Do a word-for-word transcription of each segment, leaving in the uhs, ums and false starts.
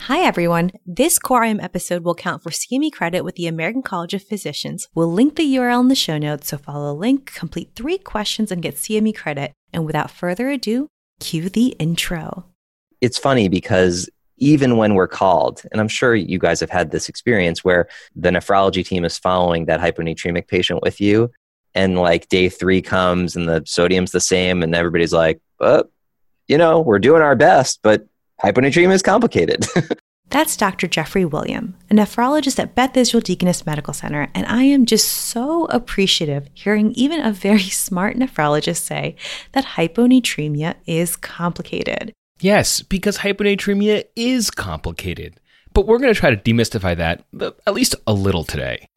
Hi, everyone. This Core I M episode will count for C M E credit with the American College of Physicians. We'll link the U R L in the show notes, so follow the link, complete three questions, and get C M E credit. And without further ado, cue the intro. It's funny because even when we're called, and I'm sure you guys have had this experience where the nephrology team is following that hyponatremic patient with you, and like day three comes and the sodium's the same, and everybody's like, well, you know, we're doing our best, but hyponatremia is complicated. That's Doctor Jeffrey William, a nephrologist at Beth Israel Deaconess Medical Center, and I am just so appreciative hearing even a very smart nephrologist say that hyponatremia is complicated. Yes, because hyponatremia is complicated. But we're going to try to demystify that, at least a little today.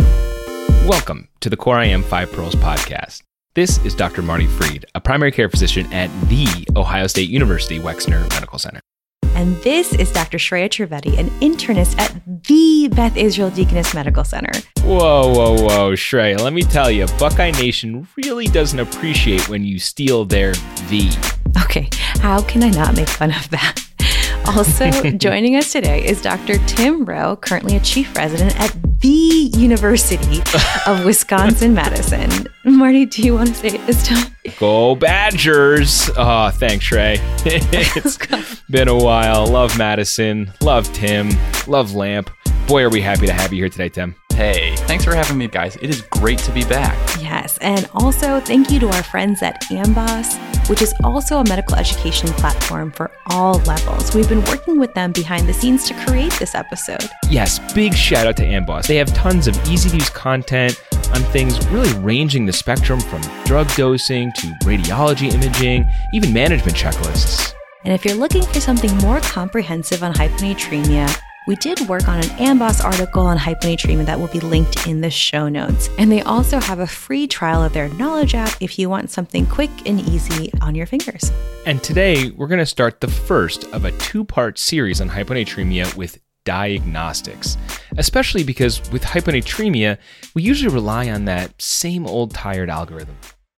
Welcome to the Core I M Five Pearls podcast. This is Doctor Marty Freed, a primary care physician at the Ohio State University Wexner Medical Center. And this is Doctor Shreya Trivedi, an internist at the Beth Israel Deaconess Medical Center. Whoa, whoa, whoa, Shreya, let me tell you, Buckeye Nation really doesn't appreciate when you steal their the. Okay, how can I not make fun of that? Also, joining us today is Doctor Tim Rowe, currently a chief resident at the University of Wisconsin-Madison. Marty, do you want to say it this time? Go Badgers! Oh, thanks, Shrey. It's been a while. Love Madison. Love Tim. Love Lamp. Boy, are we happy to have you here today, Tim. Hey, thanks for having me, guys. It is great to be back. Yes, and also thank you to our friends at Amboss, which is also a medical education platform for all levels. We've been working with them behind the scenes to create this episode. Yes, big shout out to Amboss. They have tons of easy-to-use content on things really ranging the spectrum from drug dosing to radiology imaging, even management checklists. And if you're looking for something more comprehensive on hyponatremia, we did work on an Amboss article on hyponatremia that will be linked in the show notes. And they also have a free trial of their Knowledge app if you want something quick and easy on your fingers. And today, we're going to start the first of a two-part series on hyponatremia with diagnostics, especially because with hyponatremia, we usually rely on that same old tired algorithm.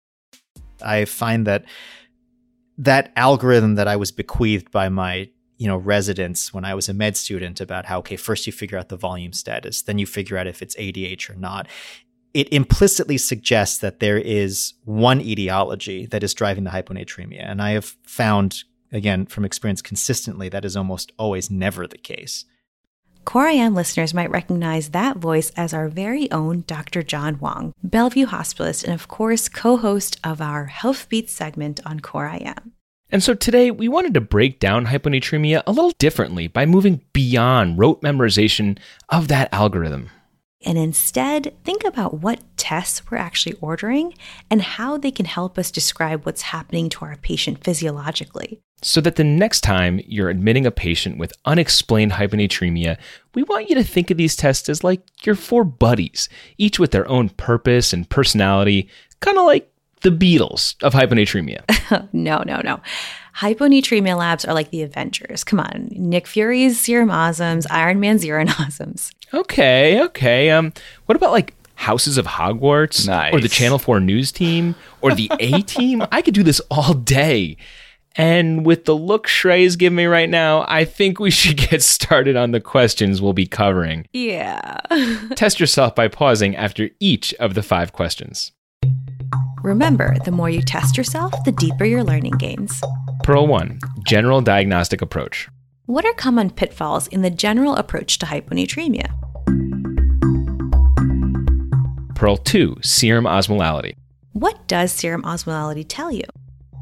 I find that that algorithm that I was bequeathed by my you know, residents when I was a med student about how, okay, first you figure out the volume status, then you figure out if it's A D H or not. It implicitly suggests that there is one etiology that is driving the hyponatremia. And I have found, again, from experience consistently, that is almost always never the case. Core I M listeners might recognize that voice as our very own Doctor John Wong, Bellevue hospitalist, and of course, co-host of our Health Beats segment on Core I M. And so today, we wanted to break down hyponatremia a little differently by moving beyond rote memorization of that algorithm. And instead, think about what tests we're actually ordering and how they can help us describe what's happening to our patient physiologically. So that the next time you're admitting a patient with unexplained hyponatremia, we want you to think of these tests as like your four buddies, each with their own purpose and personality, kind of like the Beatles of hyponatremia. no, no, no. Hyponatremia labs are like the Avengers. Come on. Nick Fury's serum osms, Iron Man's urine osms. Okay, okay. Um, what about like Houses of Hogwarts? Nice. Or the Channel four News team? Or the A-team? I could do this all day. And with the look Shrey is giving me right now, I think we should get started on the questions we'll be covering. Yeah. Test yourself by pausing after each of the five questions. Remember, the more you test yourself, the deeper your learning gains. Pearl one, general diagnostic approach. What are common pitfalls in the general approach to hyponatremia? Pearl two, serum osmolality. What does serum osmolality tell you?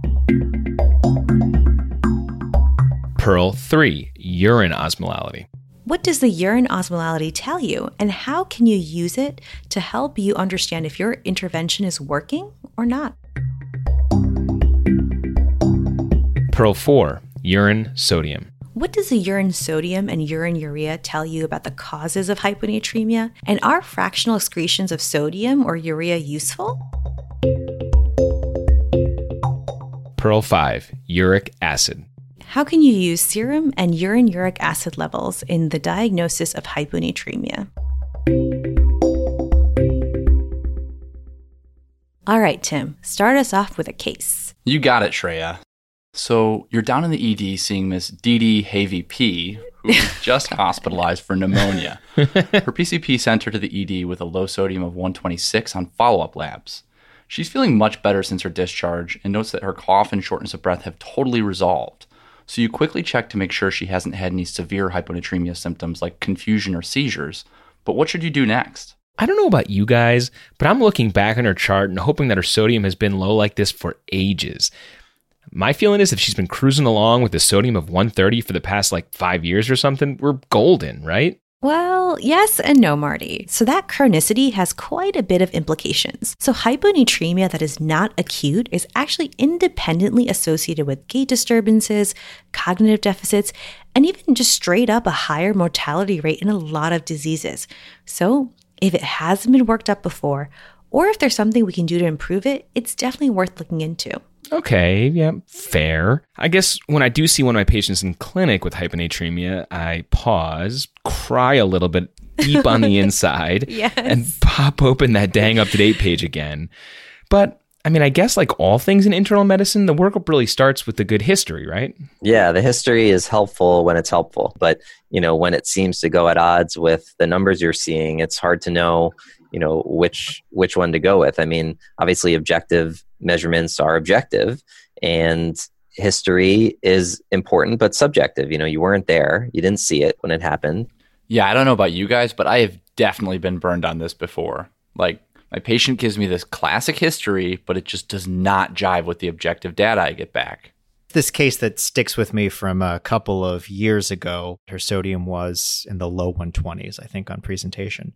Pearl three, urine osmolality. What does the urine osmolality tell you, and how can you use it to help you understand if your intervention is working or not? Pearl four, urine sodium. What does the urine sodium and urine urea tell you about the causes of hyponatremia? And are fractional excretions of sodium or urea useful? Pearl five, uric acid. How can you use serum and urine uric acid levels in the diagnosis of hyponatremia? All right, Tim, start us off with a case. You got it, Shreya. So you're down in the E D seeing Miss Dee Dee Havey P, who was just hospitalized for pneumonia. Her P C P sent her to the E D with a low sodium of one twenty-six on follow-up labs. She's feeling much better since her discharge and notes that her cough and shortness of breath have totally resolved. So you quickly check to make sure she hasn't had any severe hyponatremia symptoms like confusion or seizures. But what should you do next? I don't know about you guys, but I'm looking back on her chart and hoping that her sodium has been low like this for ages. My feeling is if she's been cruising along with a sodium of one thirty for the past like five years or something, we're golden, right? Well, yes and no, Marty. So that chronicity has quite a bit of implications. So hyponatremia that is not acute is actually independently associated with gait disturbances, cognitive deficits, and even just straight up a higher mortality rate in a lot of diseases. So if it hasn't been worked up before, or if there's something we can do to improve it, it's definitely worth looking into. Okay, yeah, fair. I guess when I do see one of my patients in clinic with hyponatremia, I pause, cry a little bit deep on the inside, yes. and pop open that dang up-to-date page again. But, I mean, I guess like all things in internal medicine, the workup really starts with the good history, right? Yeah, the history is helpful when it's helpful. But, you know, when it seems to go at odds with the numbers you're seeing, it's hard to know, you know, which which one to go with. I mean, obviously objective measurements are objective and history is important but subjective. You know, you weren't there, you didn't see it when it happened. Yeah, I don't know about you guys, but I have definitely been burned on this before. Like, my patient gives me this classic history, but it just does not jive with the objective data I get back. This case that sticks with me from a couple of years ago, her sodium was in the low one twenties, I think, on presentation.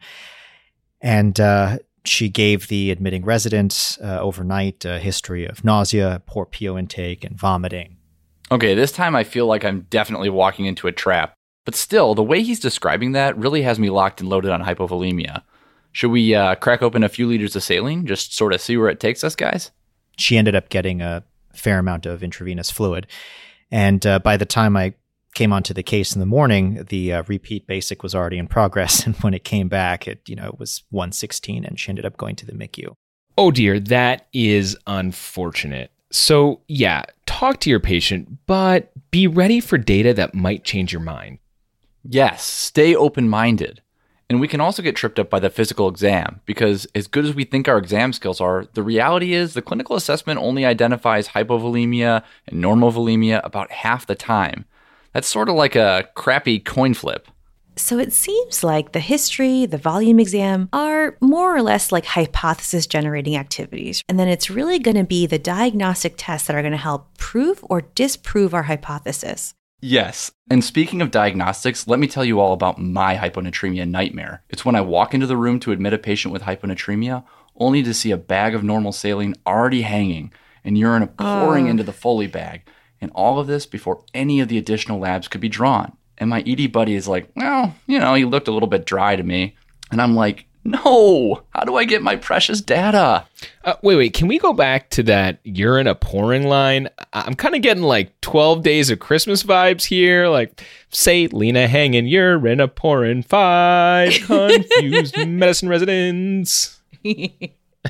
And uh, she gave the admitting resident uh, overnight a history of nausea, poor P O intake, and vomiting. Okay, this time I feel like I'm definitely walking into a trap. But still, the way he's describing that really has me locked and loaded on hypovolemia. Should we uh, crack open a few liters of saline, just sort of see where it takes us, guys? She ended up getting a fair amount of intravenous fluid. And uh, by the time I came onto the case in the morning, the uh, repeat basic was already in progress. And when it came back, it, you know, it was one sixteen and she ended up going to the M I C U. Oh dear, that is unfortunate. So yeah, talk to your patient, but be ready for data that might change your mind. Yes, stay open-minded. And we can also get tripped up by the physical exam because as good as we think our exam skills are, the reality is the clinical assessment only identifies hypovolemia and normal volemia about half the time. That's sort of like a crappy coin flip. So it seems like the history, the volume exam are more or less like hypothesis-generating activities. And then it's really going to be the diagnostic tests that are going to help prove or disprove our hypothesis. Yes. And speaking of diagnostics, let me tell you all about my hyponatremia nightmare. It's when I walk into the room to admit a patient with hyponatremia, only to see a bag of normal saline already hanging and urine pouring uh. into the Foley bag. And all of this before any of the additional labs could be drawn. And my E D buddy is like, well, you know, he looked a little bit dry to me. And I'm like, no, how do I get my precious data? Uh, wait, wait, can we go back to that urine a pouring line? I'm kind of getting like twelve days of Christmas vibes here. Like, say, Lena hanging, urine a pouring, five confused medicine residents. You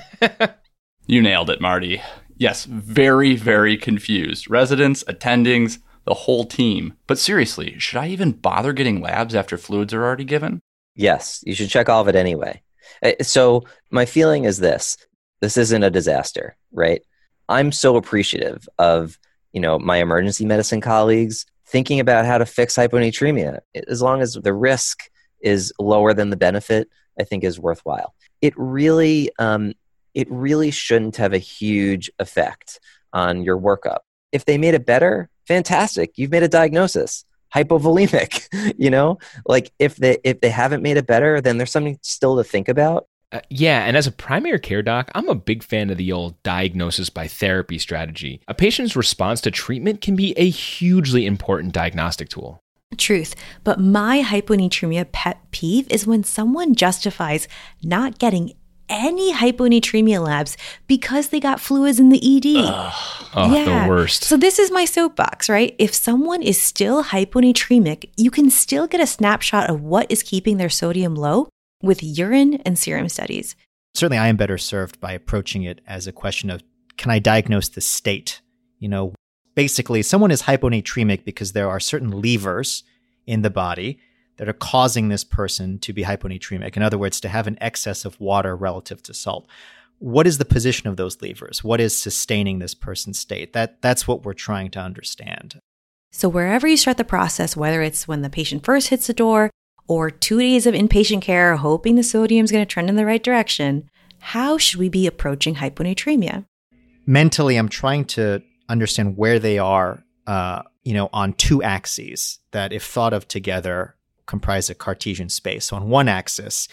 nailed it, Marty. Yes, very, very confused. Residents, attendings, the whole team. But seriously, should I even bother getting labs after fluids are already given? Yes, you should check all of it anyway. So my feeling is this. This isn't a disaster, right? I'm so appreciative of, you know, my emergency medicine colleagues thinking about how to fix hyponatremia. As long as the risk is lower than the benefit, I think is worthwhile. It really... Um, it really shouldn't have a huge effect on your workup. If they made it better, fantastic. You've made a diagnosis. Hypovolemic, you know? Like if they if they haven't made it better, then there's something still to think about. Uh, yeah, and as a primary care doc, I'm a big fan of the old diagnosis by therapy strategy. A patient's response to treatment can be a hugely important diagnostic tool. Truth, but my hyponatremia pet peeve is when someone justifies not getting any hyponatremia labs because they got fluids in the E D. Ugh. Oh, yeah. The worst. So this is my soapbox, right? If someone is still hyponatremic, you can still get a snapshot of what is keeping their sodium low with urine and serum studies. Certainly, I am better served by approaching it as a question of, can I diagnose the state? You know, basically, someone is hyponatremic because there are certain levers in the body that are causing this person to be hyponatremic. In other words, to have an excess of water relative to salt. What is the position of those levers? What is sustaining this person's state? That that's what we're trying to understand. So wherever you start the process, whether it's when the patient first hits the door or two days of inpatient care, hoping the sodium is going to trend in the right direction, how should we be approaching hyponatremia? Mentally, I'm trying to understand where they are, uh, you know, on two axes that, if thought of together, comprise a Cartesian space. So on one axis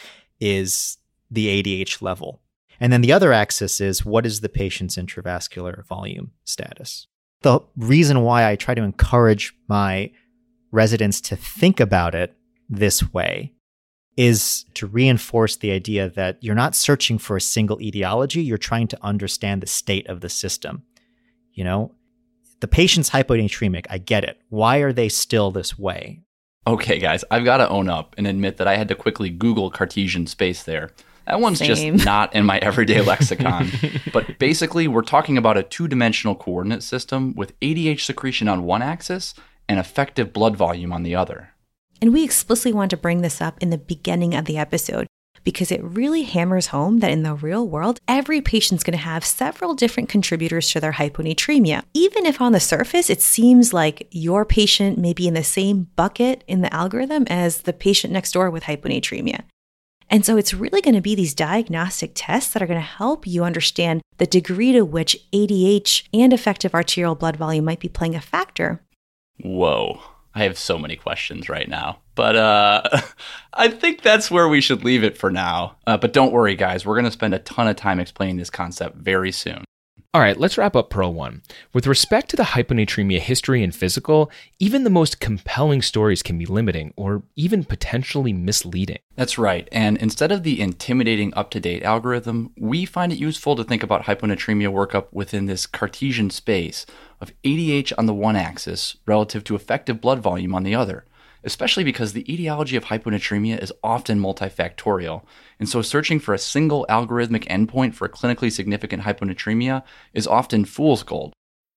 is the A D H level. And then the other axis is what is the patient's intravascular volume status. The reason why I try to encourage my residents to think about it this way is to reinforce the idea that you're not searching for a single etiology, you're trying to understand the state of the system. You know, the patient's hyponatremic, I get it. Why are they still this way? Okay, guys, I've got to own up and admit that I had to quickly Google Cartesian space there. That one's Same. just not in my everyday lexicon. But basically, we're talking about a two-dimensional coordinate system with A D H secretion on one axis and effective blood volume on the other. And we explicitly want to bring this up in the beginning of the episode because it really hammers home that in the real world, every patient's going to have several different contributors to their hyponatremia. Even if on the surface, it seems like your patient may be in the same bucket in the algorithm as the patient next door with hyponatremia. And so it's really going to be these diagnostic tests that are going to help you understand the degree to which A D H and effective arterial blood volume might be playing a factor. Whoa. I have so many questions right now, but uh, I think that's where we should leave it for now. Uh, but don't worry, guys. We're going to spend a ton of time explaining this concept very soon. All right, let's wrap up Pearl one. With respect to the hyponatremia history and physical, even the most compelling stories can be limiting or even potentially misleading. That's right. And instead of the intimidating up-to-date algorithm, we find it useful to think about hyponatremia workup within this Cartesian space of A D H on the one axis relative to effective blood volume on the other, especially because the etiology of hyponatremia is often multifactorial. And so searching for a single algorithmic endpoint for clinically significant hyponatremia is often fool's gold.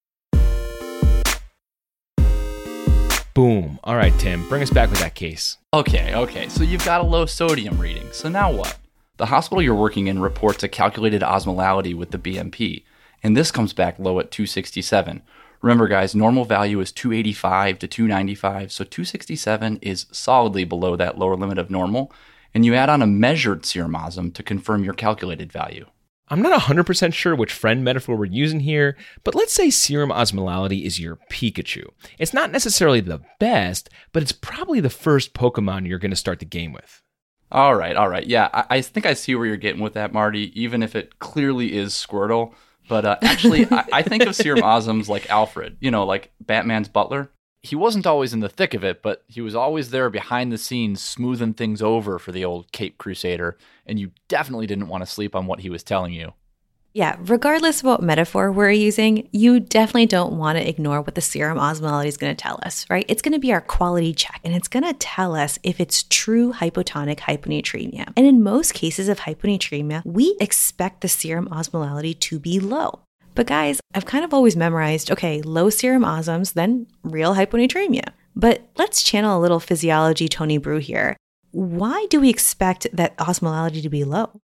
Boom. All right, Tim, bring us back with that case. Okay, okay, so you've got a low sodium reading. So now what? The hospital you're working in reports a calculated osmolality with the B M P, and this comes back low at two sixty-seven. Remember, guys, normal value is two eighty-five to two ninety-five, so two sixty-seven is solidly below that lower limit of normal, and you add on a measured serum osm to confirm your calculated value. I'm not one hundred percent sure which friend metaphor we're using here, but let's say serum osmolality is your Pikachu. It's not necessarily the best, but it's probably the first Pokemon you're going to start the game with. All right, all right. Yeah, I, I think I see where you're getting with that, Marty, even if it clearly is Squirtle. But uh, actually, I, I think of serum osms like Alfred, you know, like Batman's butler. He wasn't always in the thick of it, but he was always there behind the scenes smoothing things over for the old Cape Crusader, and you definitely didn't want to sleep on what he was telling you. Yeah, regardless of what metaphor we're using, you definitely don't want to ignore what the serum osmolality is going to tell us, right? It's going to be our quality check, and it's going to tell us if it's true hypotonic hyponatremia. And in most cases of hyponatremia, we expect the serum osmolality to be low. But guys, I've kind of always memorized, okay, low serum osms, then real hyponatremia. But let's channel a little physiology Tony Brew here. Why do we expect that osmolality to be low?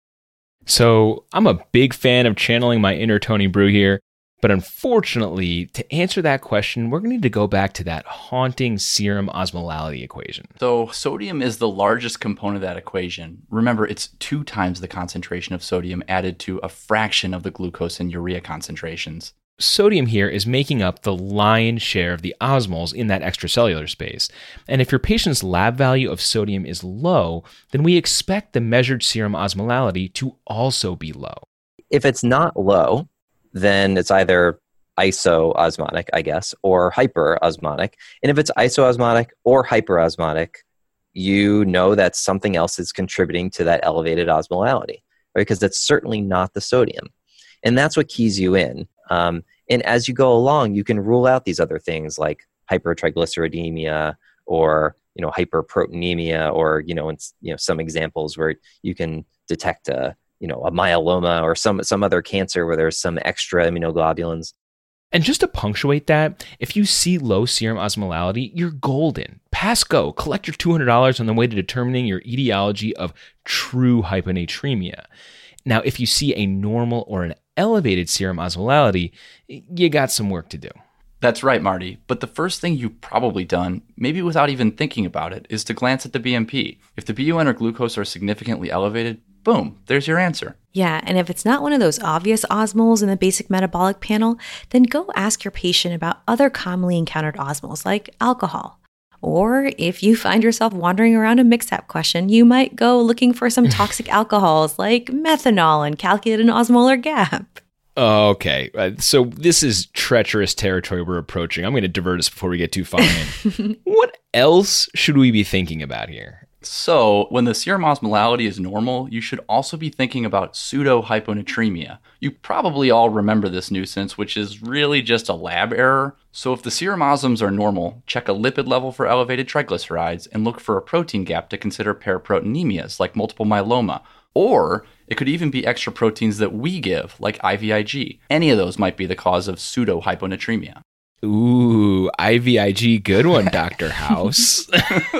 So I'm a big fan of channeling my inner Tony Brew here, but unfortunately, to answer that question, we're going to need to go back to that haunting serum osmolality equation. So sodium is the largest component of that equation. Remember, it's two times the concentration of sodium added to a fraction of the glucose and urea concentrations. Sodium here is making up the lion's share of the osmoles in that extracellular space. And if your patient's lab value of sodium is low, then we expect the measured serum osmolality to also be low. If it's not low, then it's either isoosmotic, I guess, or hyperosmotic. And if it's isoosmotic or hyperosmotic, you know that something else is contributing to that elevated osmolality, right? Because that's certainly not the sodium. And that's what keys you in. Um, and as you go along, you can rule out these other things like hypertriglyceridemia or, you know, hyperproteinemia, or, you know, in, you know, some examples where you can detect a, you know, a myeloma or some, some other cancer where there's some extra immunoglobulins. And just to punctuate that, if you see low serum osmolality, you're golden. Pass go. Collect your two hundred dollars on the way to determining your etiology of true hyponatremia. Now, if you see a normal or an elevated serum osmolality, you got some work to do. That's right, Marty. But the first thing you've probably done, maybe without even thinking about it, is to glance at the B M P. If the B U N or glucose are significantly elevated, boom, there's your answer. Yeah, and if it's not one of those obvious osmols in the basic metabolic panel, then go ask your patient about other commonly encountered osmols like alcohol. Or if you find yourself wandering around a mix-up question, you might go looking for some toxic alcohols like methanol and calculate an osmolar gap. Okay, uh, so this is treacherous territory we're approaching. I'm going to divert us before we get too far in. What else should we be thinking about here? So, when the serum osmolality is normal, you should also be thinking about pseudo-hyponatremia. You probably all remember this nuisance, which is really just a lab error. So if the serum osms are normal, check a lipid level for elevated triglycerides and look for a protein gap to consider paraproteinemias like multiple myeloma. Or it could even be extra proteins that we give, like I V I G. Any of those might be the cause of pseudo-hyponatremia. Ooh, I V I G, good one, Doctor House.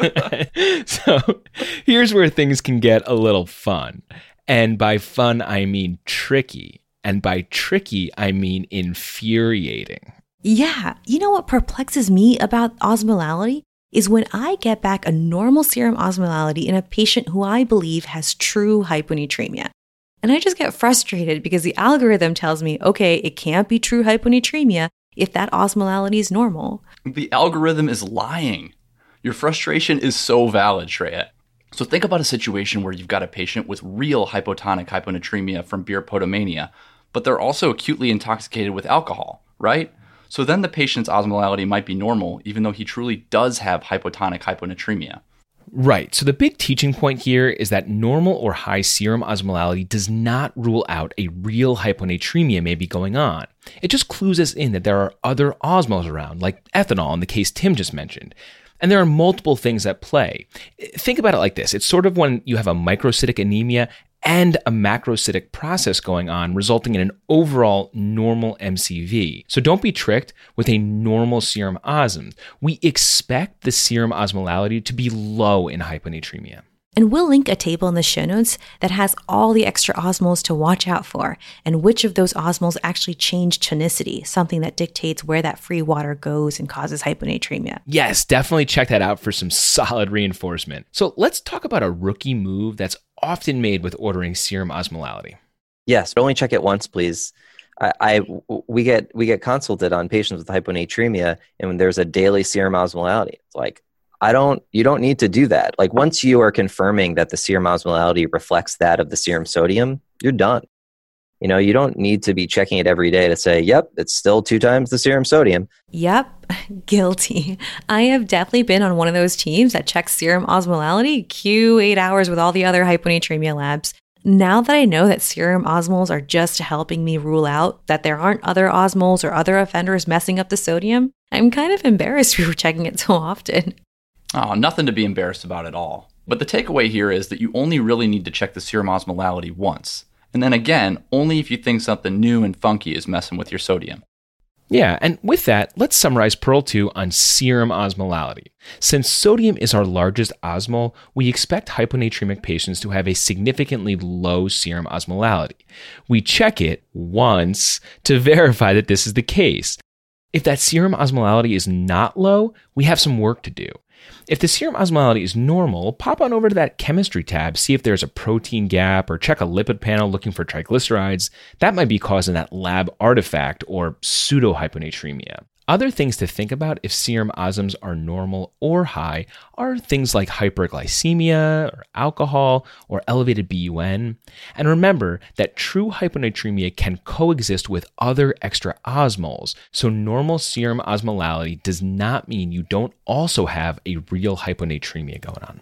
So here's where things can get a little fun. And by fun, I mean tricky. And by tricky, I mean infuriating. Yeah, you know what perplexes me about osmolality is when I get back a normal serum osmolality in a patient who I believe has true hyponatremia. And I just get frustrated because the algorithm tells me, okay, it can't be true hyponatremia if that osmolality is normal. The algorithm is lying. Your frustration is so valid, Shreya. So think about a situation where you've got a patient with real hypotonic hyponatremia from beer potomania, but they're also acutely intoxicated with alcohol, right? So then the patient's osmolality might be normal, even though he truly does have hypotonic hyponatremia. Right. So the big teaching point here is that normal or high serum osmolality does not rule out a real hyponatremia may be going on. It just clues us in that there are other osmols around, like ethanol in the case Tim just mentioned. And there are multiple things at play. Think about it like this. It's sort of when you have a microcytic anemia and a macrocytic process going on, resulting in an overall normal M C V. So don't be tricked with a normal serum osm. We expect the serum osmolality to be low in hyponatremia. And we'll link a table in the show notes that has all the extra osmols to watch out for and which of those osmols actually change tonicity, something that dictates where that free water goes and causes hyponatremia. Yes, definitely check that out for some solid reinforcement. So let's talk about a rookie move that's often made with ordering serum osmolality. Yes, but only check it once, please. I, I we get we get consulted on patients with hyponatremia, and when there's a daily serum osmolality, it's like, I don't, you don't need to do that. Like once you are confirming that the serum osmolality reflects that of the serum sodium, you're done. You know, you don't need to be checking it every day to say, yep, it's still two times the serum sodium. Yep, guilty. I have definitely been on one of those teams that checks serum osmolality, Q eight hours with all the other hyponatremia labs. Now that I know that serum osmols are just helping me rule out that there aren't other osmols or other offenders messing up the sodium, I'm kind of embarrassed we were checking it so often. Oh, nothing to be embarrassed about at all. But the takeaway here is that you only really need to check the serum osmolality once. And then again, only if you think something new and funky is messing with your sodium. Yeah, and with that, let's summarize Pearl two on serum osmolality. Since sodium is our largest osmol, we expect hyponatremic patients to have a significantly low serum osmolality. We check it once to verify that this is the case. If that serum osmolality is not low, we have some work to do. If the serum osmolality is normal, pop on over to that chemistry tab, see if there's a protein gap, or check a lipid panel looking for triglycerides. That might be causing that lab artifact or pseudo-hyponatremia. Other things to think about if serum osms are normal or high are things like hyperglycemia or alcohol or elevated B U N. And remember that true hyponatremia can coexist with other extra osmols. So normal serum osmolality does not mean you don't also have a real hyponatremia going on.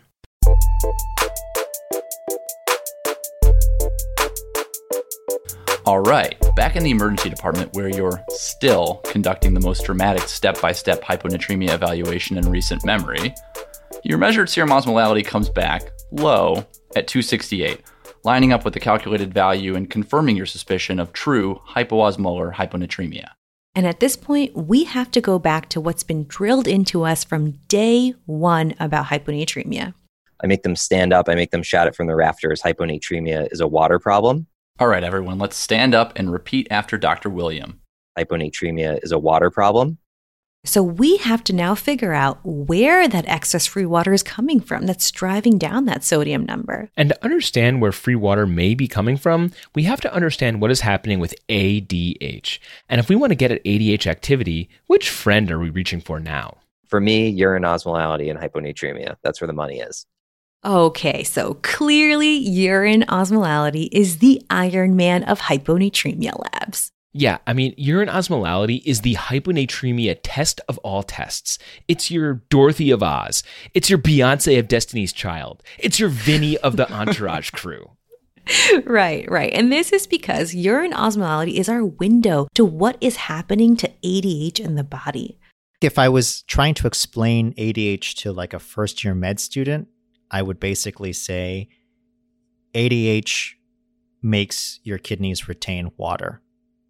All right, back in the emergency department where you're still conducting the most dramatic step-by-step hyponatremia evaluation in recent memory, your measured serum osmolality comes back low at two sixty-eight, lining up with the calculated value and confirming your suspicion of true hypoosmolar hyponatremia. And at this point, we have to go back to what's been drilled into us from day one about hyponatremia. I make them stand up. I make them shout it from the rafters. Hyponatremia is a water problem. All right, everyone, let's stand up and repeat after Doctor William. Hyponatremia is a water problem. So we have to now figure out where that excess free water is coming from that's driving down that sodium number. And to understand where free water may be coming from, we have to understand what is happening with A D H. And if we want to get at A D H activity, which friend are we reaching for now? For me, urine osmolality and hyponatremia. That's where the money is. Okay, so clearly urine osmolality is the Iron Man of hyponatremia labs. Yeah, I mean, urine osmolality is the hyponatremia test of all tests. It's your Dorothy of Oz. It's your Beyonce of Destiny's Child. It's your Vinny of the Entourage crew. Right, right. And this is because urine osmolality is our window to what is happening to A D H in the body. If I was trying to explain A D H to like a first year med student, I would basically say A D H makes your kidneys retain water.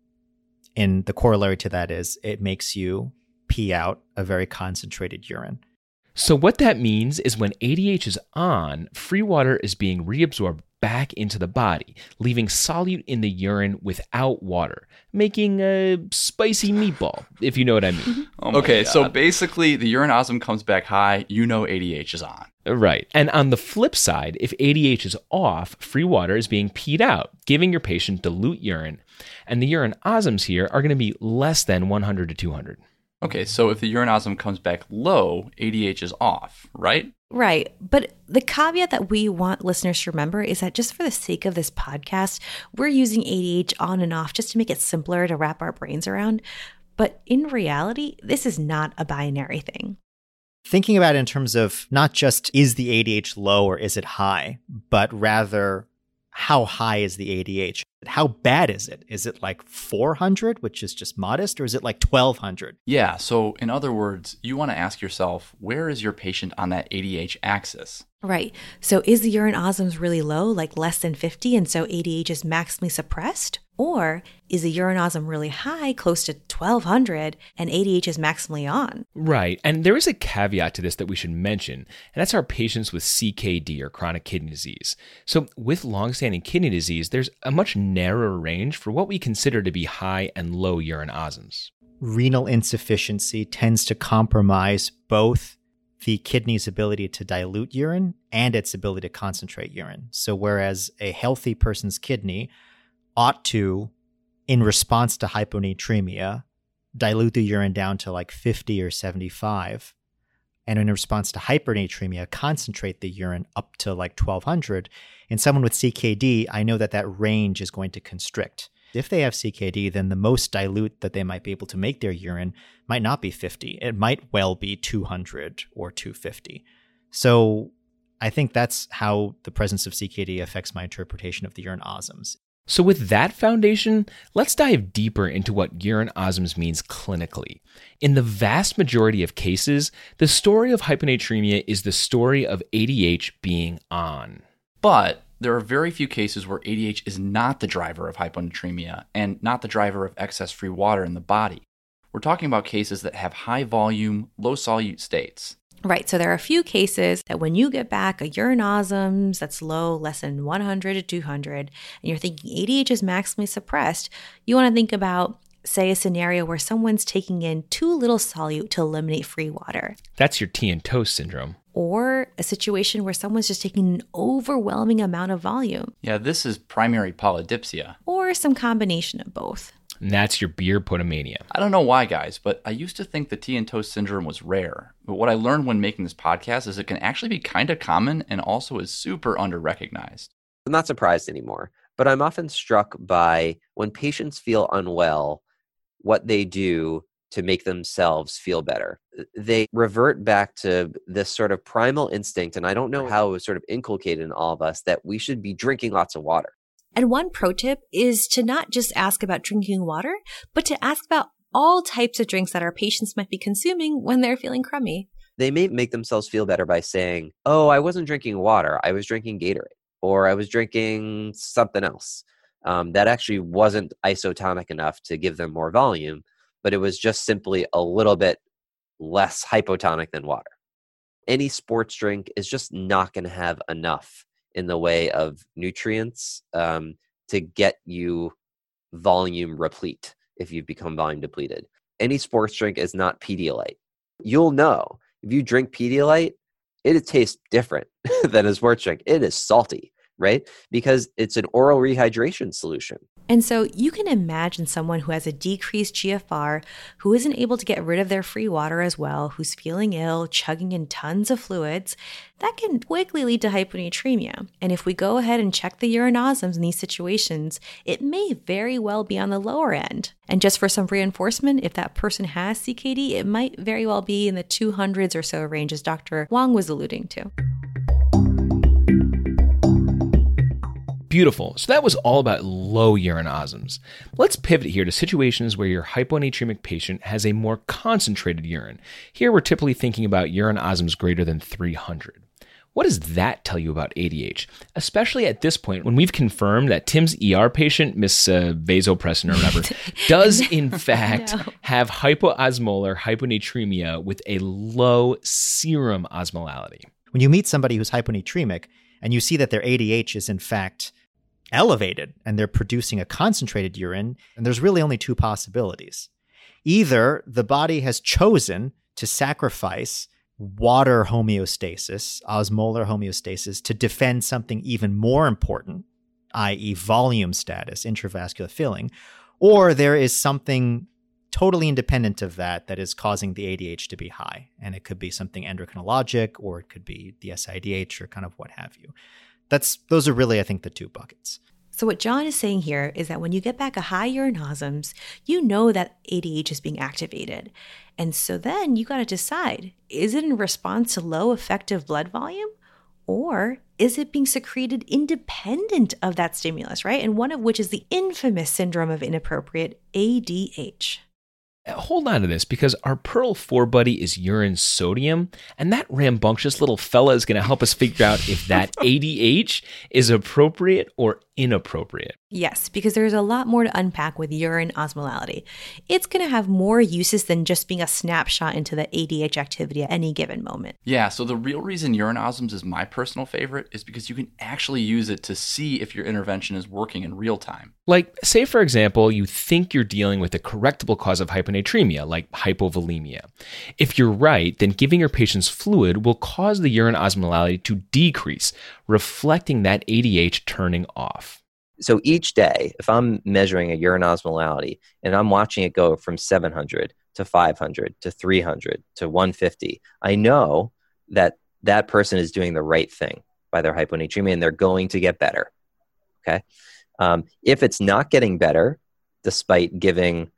And the corollary to that is it makes you pee out a very concentrated urine. So what that means is when A D H is on, free water is being reabsorbed back into the body, leaving solute in the urine without water, making a spicy meatball, if you know what I mean. Oh okay, God. So basically the urine osm comes back high, you know A D H is on. Right. And on the flip side, if A D H is off, free water is being peed out, giving your patient dilute urine. And the urine osms here are going to be less than one hundred to two hundred. Okay, so if the urine osm comes back low, A D H is off, right? Right. But the caveat that we want listeners to remember is that just for the sake of this podcast, we're using A D H on and off just to make it simpler to wrap our brains around. But in reality, this is not a binary thing. Thinking about it in terms of not just is the A D H low or is it high, but rather how high is the A D H? How bad is it? Is it like four hundred, which is just modest, or is it like twelve hundred? Yeah, so in other words, you want to ask yourself, where is your patient on that A D H axis? Right. So is the urine osms really low, like less than fifty, and so A D H is maximally suppressed? Or is the urine osm really high, close to twelve hundred, and A D H is maximally on? Right. And there is a caveat to this that we should mention, and that's our patients with C K D or chronic kidney disease. So with longstanding kidney disease, there's a much narrower range for what we consider to be high and low urine osms. Renal insufficiency tends to compromise both the kidney's ability to dilute urine and its ability to concentrate urine. So whereas a healthy person's kidney ought to, in response to hyponatremia, dilute the urine down to like fifty or seventy-five, and in response to hypernatremia, concentrate the urine up to like twelve hundred. In someone with C K D, I know that that range is going to constrict. If they have C K D, then the most dilute that they might be able to make their urine might not be fifty. It might well be two hundred or two fifty. So I think that's how the presence of C K D affects my interpretation of the urine osms. So with that foundation, let's dive deeper into what urine osms means clinically. In the vast majority of cases, the story of hyponatremia is the story of A D H being on. But there are very few cases where A D H is not the driver of hyponatremia and not the driver of excess free water in the body. We're talking about cases that have high volume, low solute states. Right. So there are a few cases that when you get back a urine osms that's low, less than one hundred to two hundred, and you're thinking A D H is maximally suppressed, you want to think about, say, a scenario where someone's taking in too little solute to eliminate free water. That's your tea and toast syndrome. Or a situation where someone's just taking an overwhelming amount of volume. Yeah, this is primary polydipsia. Or some combination of both. And that's your beer potomania. I don't know why, guys, but I used to think the tea and toast syndrome was rare. But what I learned when making this podcast is it can actually be kind of common and also is super under-recognized. I'm not surprised anymore, but I'm often struck by when patients feel unwell, what they do to make themselves feel better. They revert back to this sort of primal instinct, and I don't know how it was sort of inculcated in all of us, that we should be drinking lots of water. And one pro tip is to not just ask about drinking water, but to ask about all types of drinks that our patients might be consuming when they're feeling crummy. They may make themselves feel better by saying, oh, I wasn't drinking water, I was drinking Gatorade, or I was drinking something else. Um, that actually wasn't isotonic enough to give them more volume, but it was just simply a little bit less hypotonic than water. Any sports drink is just not going to have enough in the way of nutrients um, to get you volume replete if you've become volume depleted. Any sports drink is not Pedialyte. You'll know if you drink Pedialyte, it tastes different than a sports drink. It is salty, right? Because it's an oral rehydration solution. And so you can imagine someone who has a decreased G F R, who isn't able to get rid of their free water as well, who's feeling ill, chugging in tons of fluids. That can quickly lead to hyponatremia. And if we go ahead and check the urine osms in these situations, it may very well be on the lower end. And just for some reinforcement, if that person has C K D, it might very well be in the two hundreds or so range, as Doctor Wang was alluding to. Beautiful. So that was all about low urine osms. Let's pivot here to situations where your hyponatremic patient has a more concentrated urine. Here we're typically thinking about urine osms greater than three hundred. What does that tell you about A D H? Especially at this point when we've confirmed that Tim's E R patient, Miss uh, Vasopressin or whatever, does in fact no. have hypoosmolar hyponatremia with a low serum osmolality. When you meet somebody who's hyponatremic and you see that their A D H is in fact elevated and they're producing a concentrated urine, and there's really only two possibilities. Either the body has chosen to sacrifice water homeostasis, osmolar homeostasis, to defend something even more important, that is volume status, intravascular filling, or there is something totally independent of that that is causing the A D H to be high. And it could be something endocrinologic, or it could be the S I D H, or kind of what have you. That's those are really, I think, the two buckets. So what John is saying here is that when you get back a high urine osms, you know that A D H is being activated. And so then you got to decide, is it in response to low effective blood volume? Or is it being secreted independent of that stimulus, right? And one of which is the infamous syndrome of inappropriate A D H. Hold on to this, because our Pearl four buddy is urine sodium, and that rambunctious little fella is going to help us figure out if that A D H is appropriate or inappropriate. Yes, because there's a lot more to unpack with urine osmolality. It's going to have more uses than just being a snapshot into the A D H activity at any given moment. Yeah, so the real reason urine osms is my personal favorite is because you can actually use it to see if your intervention is working in real time. Like, say for example, you think you're dealing with a correctable cause of hyponatremia, like hypovolemia. If you're right, then giving your patients fluid will cause the urine osmolality to decrease, reflecting that A D H turning off. So each day, if I'm measuring a urine osmolality and I'm watching it go from seven hundred to five hundred to three hundred to one fifty, I know that that person is doing the right thing by their hyponatremia and they're going to get better. Okay. Um, if it's not getting better, despite giving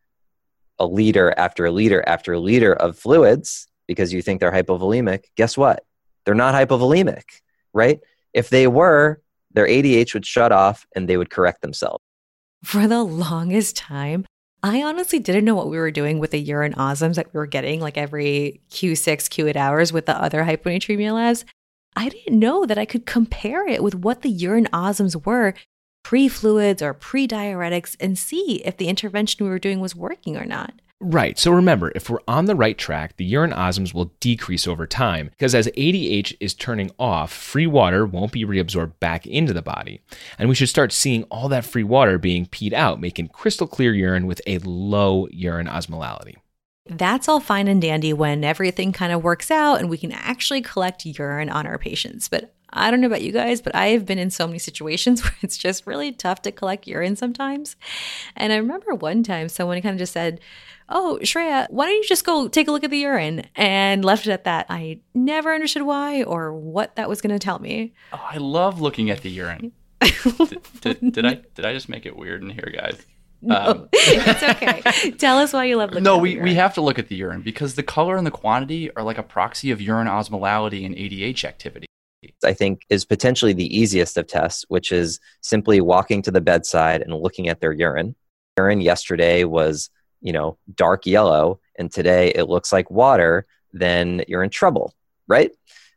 a liter after a liter after a liter of fluids because you think they're hypovolemic, guess what? They're not hypovolemic, right? If they were, their A D H would shut off and they would correct themselves. For the longest time, I honestly didn't know what we were doing with the urine osms that we were getting like every Q six, Q eight hours with the other hyponatremia labs. I didn't know that I could compare it with what the urine osms were pre-fluids or pre-diuretics and see if the intervention we were doing was working or not. Right. So remember, if we're on the right track, the urine osms will decrease over time because as A D H is turning off, free water won't be reabsorbed back into the body. And we should start seeing all that free water being peed out, making crystal clear urine with a low urine osmolality. That's all fine and dandy when everything kind of works out and we can actually collect urine on our patients. But I don't know about you guys, but I have been in so many situations where it's just really tough to collect urine sometimes. And I remember one time someone kind of just said, "Oh, Shreya, why don't you just go take a look at the urine?" and left it at that. I never understood why or what that was going to tell me. Oh, I love looking at the urine. did, did, did I did I just make it weird in here, guys? No, um, it's okay. Tell us why you love looking no, at the we, urine. we have to look at the urine because the color and the quantity are like a proxy of urine osmolality and A D H activity. I think is potentially the easiest of tests, which is simply walking to the bedside and looking at their urine. Urine yesterday was, you know, dark yellow, and today it looks like water, then you're in trouble, right?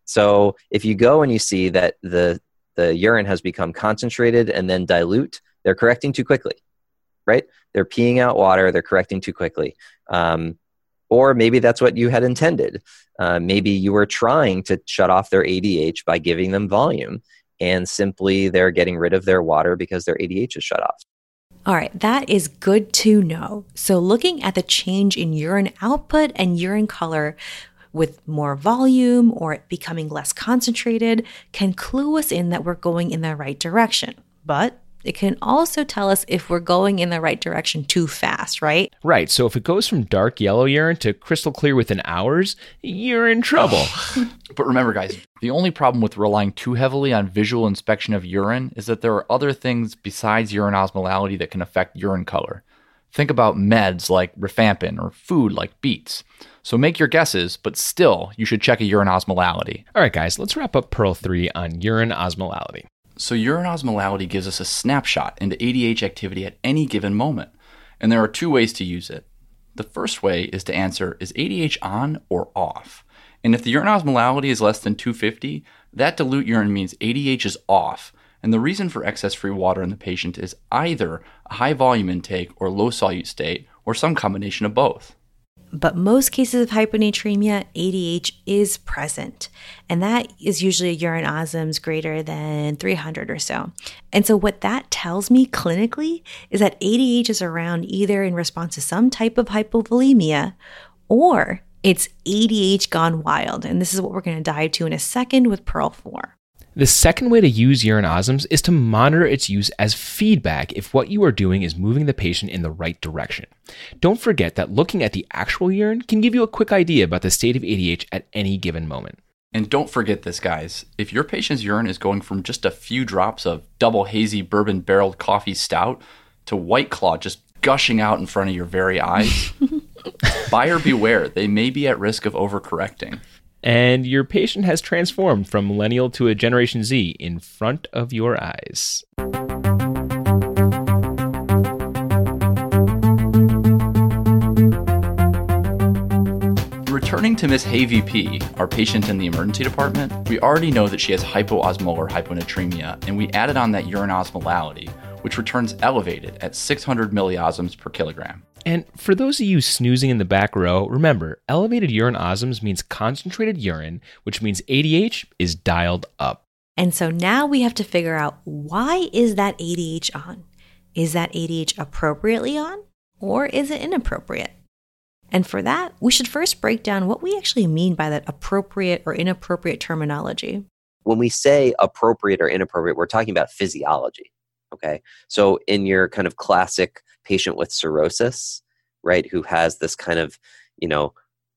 So if you go and you see that the, the urine has become concentrated and then dilute, they're correcting too quickly. right? They're peeing out water, they're correcting too quickly. Um, or maybe that's what you had intended. Uh, maybe you were trying to shut off their A D H by giving them volume, and simply they're getting rid of their water because their A D H is shut off. All right, that is good to know. So looking at the change in urine output and urine color with more volume or it becoming less concentrated can clue us in that we're going in the right direction. But it can also tell us if we're going in the right direction too fast, right? Right. So if it goes from dark yellow urine to crystal clear within hours, you're in trouble. But remember, guys, the only problem with relying too heavily on visual inspection of urine is that there are other things besides urine osmolality that can affect urine color. Think about meds like rifampin or food like beets. So make your guesses, but still, you should check a urine osmolality. All right, guys, let's wrap up Pearl three on urine osmolality. So urine osmolality gives us a snapshot into A D H activity at any given moment. And there are two ways to use it. The first way is to answer, is A D H on or off? And if the urine osmolality is less than two fifty, that dilute urine means A D H is off. And the reason for excess free water in the patient is either a high volume intake or low solute state, or some combination of both. But most cases of hyponatremia, A D H is present. And that is usually a urine osms greater than three hundred or so. And so what that tells me clinically is that A D H is around either in response to some type of hypovolemia or it's A D H gone wild. And this is what we're going to dive to in a second with Pearl four. The second way to use urine osms is to monitor its use as feedback if what you are doing is moving the patient in the right direction. Don't forget that looking at the actual urine can give you a quick idea about the state of A D H at any given moment. And don't forget this, guys. If your patient's urine is going from just a few drops of double hazy bourbon barreled coffee stout to White Claw just gushing out in front of your very eyes, buyer beware. They may be at risk of overcorrecting. And your patient has transformed from millennial to a Generation Z in front of your eyes. Returning to Miss Hay V P, our patient in the emergency department, we already know that she has hypoosmolar hyponatremia, and we added on that urine osmolality, which returns elevated at six hundred milliosms per kilogram. And for those of you snoozing in the back row, remember, elevated urine osms means concentrated urine, which means A D H is dialed up. And so now we have to figure out, why is that A D H on? Is that A D H appropriately on, or is it inappropriate? And for that, we should first break down what we actually mean by that appropriate or inappropriate terminology. When we say appropriate or inappropriate, we're talking about physiology. Okay. So in your kind of classic patient with cirrhosis, right, who has this kind of, you know,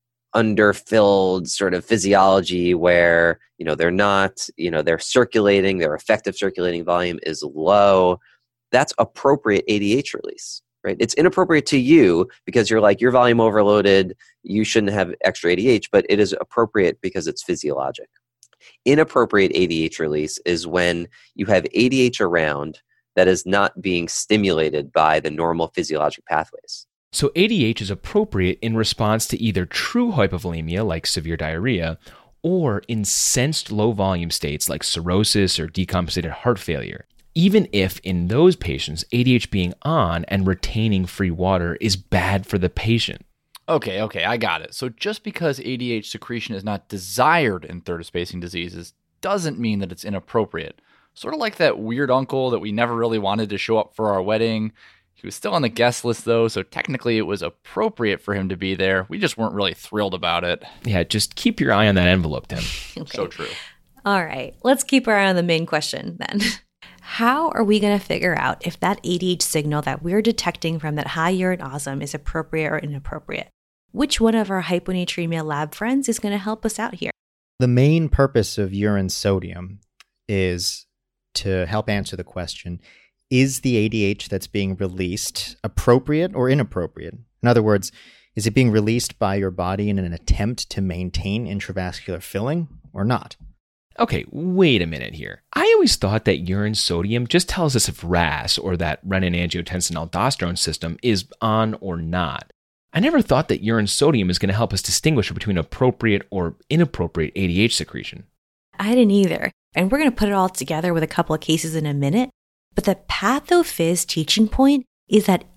underfilled sort of physiology where, you know, they're not, you know, they're circulating, their effective circulating volume is low, that's appropriate A D H release, right? It's inappropriate to you because you're like, your volume overloaded, you shouldn't have extra A D H, but it is appropriate because it's physiologic. Inappropriate A D H release is when you have A D H around that is not being stimulated by the normal physiologic pathways. So A D H is appropriate in response to either true hypovolemia, like severe diarrhea, or incensed low volume states like cirrhosis or decompensated heart failure, even if in those patients, A D H being on and retaining free water is bad for the patient. Okay, okay, I got it. So just because A D H secretion is not desired in third of spacing diseases doesn't mean that it's inappropriate. Sort of like that weird uncle that we never really wanted to show up for our wedding. He was still on the guest list, though, so technically it was appropriate for him to be there. We just weren't really thrilled about it. Yeah, just keep your eye on that envelope, Tim. Okay. So true. All right, let's keep our eye on the main question then. How are we going to figure out if that A D H signal that we're detecting from that high urine osm is appropriate or inappropriate? Which one of our hyponatremia lab friends is going to help us out here? The main purpose of urine sodium is to help answer the question, is the A D H that's being released appropriate or inappropriate? In other words, is it being released by your body in an attempt to maintain intravascular filling or not? Okay, wait a minute here. I always thought that urine sodium just tells us if R A S, or that renin-angiotensin-aldosterone system, is on or not. I never thought that urine sodium is going to help us distinguish between appropriate or inappropriate A D H secretion. I didn't either. And we're going to put it all together with a couple of cases in a minute. But the pathophys teaching point is that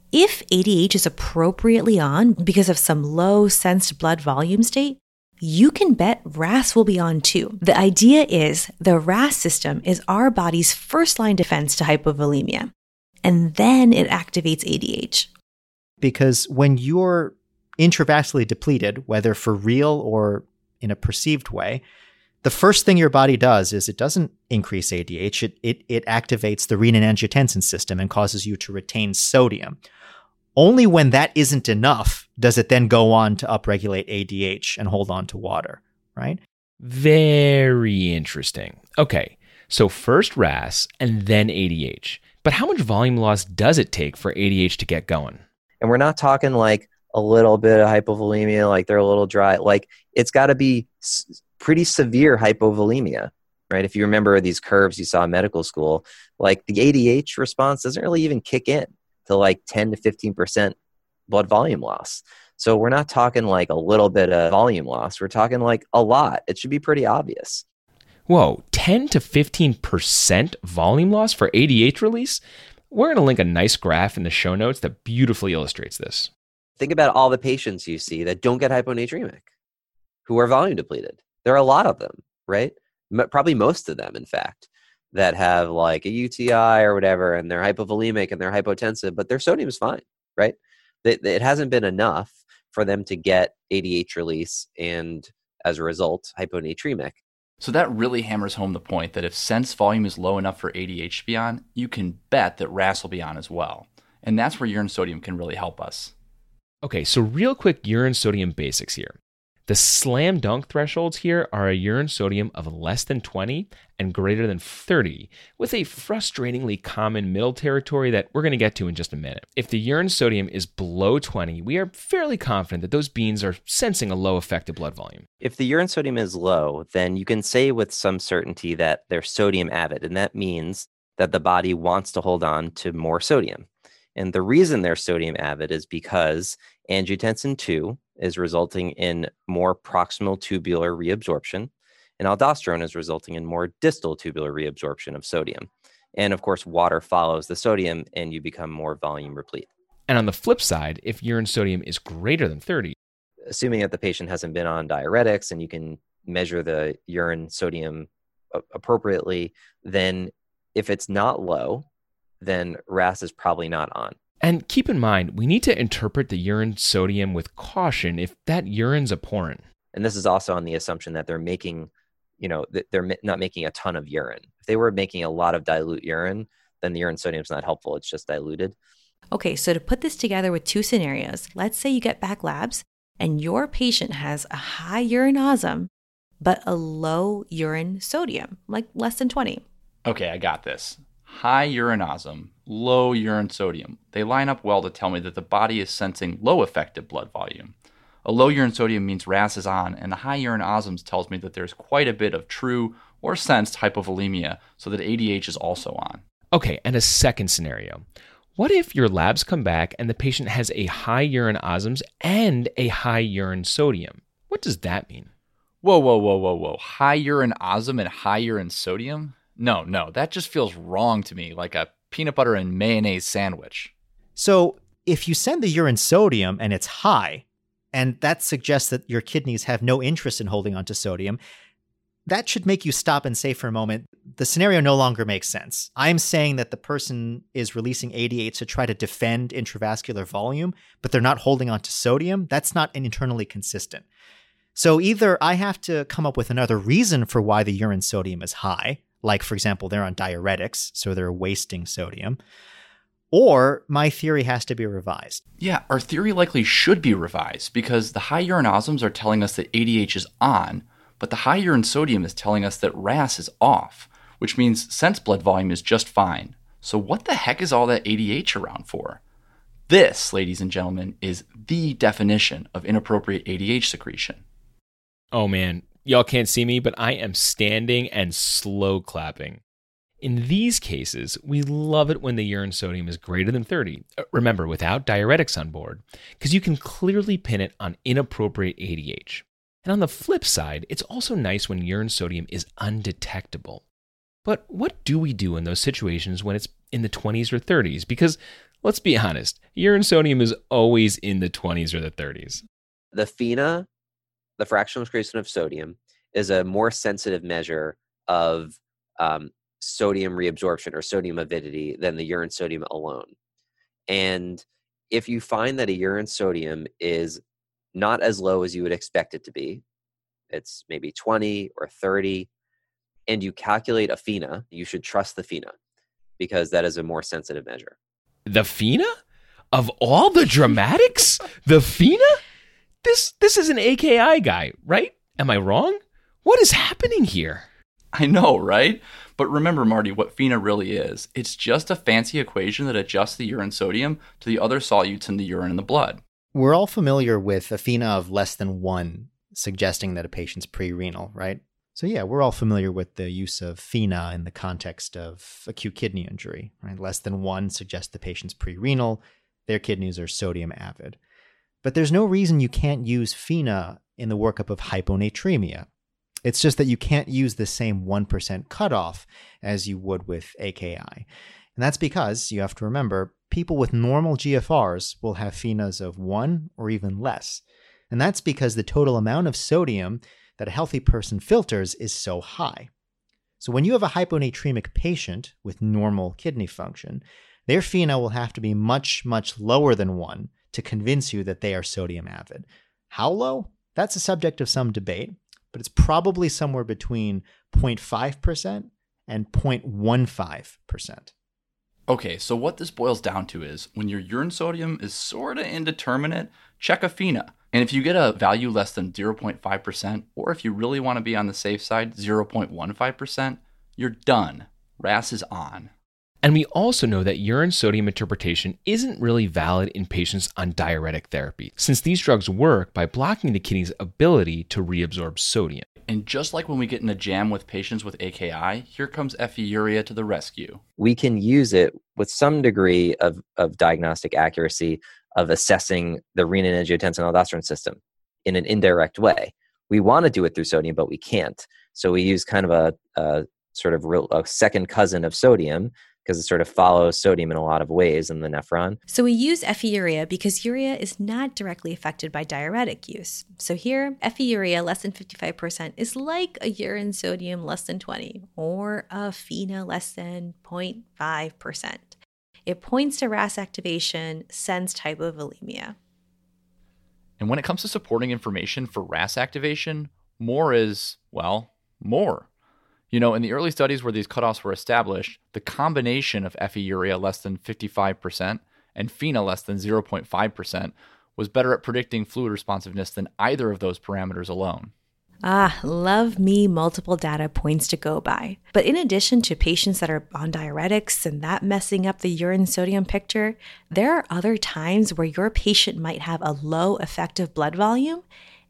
If A D H is appropriately on because of some low sensed blood volume state, you can bet R A S will be on too. The idea is the R A S system is our body's first line defense to hypovolemia, and then it activates A D H. Because when you're intravascularly depleted, whether for real or in a perceived way, the first thing your body does is it doesn't increase A D H, it, it, it activates the renin-angiotensin system and causes you to retain sodium. Only when that isn't enough does it then go on to upregulate A D H and hold on to water, right? Very interesting. Okay, so first R A S and then A D H. But how much volume loss does it take for A D H to get going? And we're not talking like a little bit of hypovolemia, like they're a little dry. Like it's got to be s- pretty severe hypovolemia, right? If you remember these curves you saw in medical school, like the A D H response doesn't really even kick in to like ten to fifteen percent blood volume loss. So we're not talking like a little bit of volume loss. We're talking like a lot. It should be pretty obvious. Whoa, ten to fifteen percent volume loss for A D H release? We're going to link a nice graph in the show notes that beautifully illustrates this. Think about all the patients you see that don't get hyponatremic, who are volume depleted. There are a lot of them, right? M- probably most of them, in fact, that have like a U T I or whatever, and they're hypovolemic and they're hypotensive, but their sodium is fine, right? It, it hasn't been enough for them to get A D H release and, as a result, hyponatremic. So that really hammers home the point that if sense volume is low enough for A D H to be on, you can bet that R A S will be on as well. And that's where urine sodium can really help us. Okay, so real quick urine sodium basics here. The slam dunk thresholds here are a urine sodium of less than twenty and greater than thirty, with a frustratingly common middle territory that we're going to get to in just a minute. If the urine sodium is below twenty, we are fairly confident that those beans are sensing a low effective blood volume. If the urine sodium is low, then you can say with some certainty that they're sodium avid, and that means that the body wants to hold on to more sodium. And the reason they're sodium avid is because angiotensin two is resulting in more proximal tubular reabsorption, and aldosterone is resulting in more distal tubular reabsorption of sodium. And of course, water follows the sodium and you become more volume replete. And on the flip side, if urine sodium is greater than thirty, assuming that the patient hasn't been on diuretics and you can measure the urine sodium appropriately, then if it's not low, then R A S is probably not on. And keep in mind, we need to interpret the urine sodium with caution if that urine's abhorrent. And this is also on the assumption that they're making, you know, that they're not making a ton of urine. If they were making a lot of dilute urine, then the urine sodium's not helpful. It's just diluted. Okay, so to put this together with two scenarios, let's say you get back labs and your patient has a high urine osm, but a low urine sodium, like less than twenty. Okay, I got this. High urine osm, low urine sodium. They line up well to tell me that the body is sensing low effective blood volume. A low urine sodium means R A S is on, and the high urine osms tells me that there's quite a bit of true or sensed hypovolemia, so that A D H is also on. Okay, and a second scenario. What if your labs come back and the patient has a high urine osms and a high urine sodium? What does that mean? Whoa, whoa, whoa, whoa, whoa. High urine osm and high urine sodium? No, no, that just feels wrong to me, like a peanut butter and mayonnaise sandwich. So if you send the urine sodium and it's high, and that suggests that your kidneys have no interest in holding on to sodium, that should make you stop and say for a moment, the scenario no longer makes sense. I'm saying that the person is releasing A D H to try to defend intravascular volume, but they're not holding on to sodium. That's not internally consistent. So either I have to come up with another reason for why the urine sodium is high, like, for example, they're on diuretics, so they're wasting sodium, or my theory has to be revised. Yeah, our theory likely should be revised because the high urine osms are telling us that A D H is on, but the high urine sodium is telling us that R A S is off, which means sense blood volume is just fine. So what the heck is all that A D H around for? This, ladies and gentlemen, is the definition of inappropriate A D H secretion. Oh man, y'all can't see me, but I am standing and slow clapping. In these cases, we love it when the urine sodium is greater than thirty. Remember, without diuretics on board, because you can clearly pin it on inappropriate A D H. And on the flip side, it's also nice when urine sodium is undetectable. But what do we do in those situations when it's in the twenties or thirties? Because Let's be honest, urine sodium is always in the twenties or the thirties. The FeNA, the fractional excretion of sodium, is a more sensitive measure of um, sodium reabsorption or sodium avidity than the urine sodium alone. And if you find that a urine sodium is not as low as you would expect it to be, it's maybe twenty or thirty, and you calculate a FeNA, you should trust the FeNA because that is a more sensitive measure. The FeNA? Of all the dramatics? The FeNA? This this is an A K I guy, right? Am I wrong? What is happening here? I know, right? But remember, Marty, what FeNA really is. It's just a fancy equation that adjusts the urine sodium to the other solutes in the urine and the blood. We're all familiar with a FeNA of less than one, suggesting that a patient's pre-renal, right? So yeah, we're all familiar with the use of FeNA in the context of acute kidney injury, right? Less than one suggests the patient's pre-renal, their kidneys are sodium avid. But there's no reason you can't use FeNA in the workup of hyponatremia. It's just that you can't use the same one percent cutoff as you would with A K I. And that's because, you have to remember, people with normal G F Rs will have FeNAs of one or even less. And that's because the total amount of sodium that a healthy person filters is so high. So when you have a hyponatremic patient with normal kidney function, their FeNA will have to be much, much lower than one to convince you that they are sodium avid. How low? That's a subject of some debate, but it's probably somewhere between zero point five percent and zero point one five percent. Okay, so what this boils down to is when your urine sodium is sort of indeterminate, check a FeNA. And if you get a value less than zero point five percent, or if you really want to be on the safe side, zero point one five percent, you're done. R A S is on. And we also know that urine sodium interpretation isn't really valid in patients on diuretic therapy, since these drugs work by blocking the kidney's ability to reabsorb sodium. And just like when we get in a jam with patients with A K I, here comes Efiuria to the rescue. We can use it with some degree of, of diagnostic accuracy of assessing the renin-angiotensin-aldosterone system in an indirect way. We want to do it through sodium, but we can't. So we use kind of a, a sort of real, a second cousin of sodium, because it sort of follows sodium in a lot of ways in the nephron. So we use Efiuria because urea is not directly affected by diuretic use. So here, Efiuria less than fifty-five percent is like a urine sodium less than twenty, or a FeNA less than zero point five percent. It points to R A S activation, sense type of volemia. And when it comes to supporting information for R A S activation, more is, well, more. You know, in the early studies where these cutoffs were established, the combination of Efiuria less than fifty-five percent and FeNA less than zero point five percent was better at predicting fluid responsiveness than either of those parameters alone. Ah, love me multiple data points to go by. But in addition to patients that are on diuretics and that messing up the urine sodium picture, there are other times where your patient might have a low effective blood volume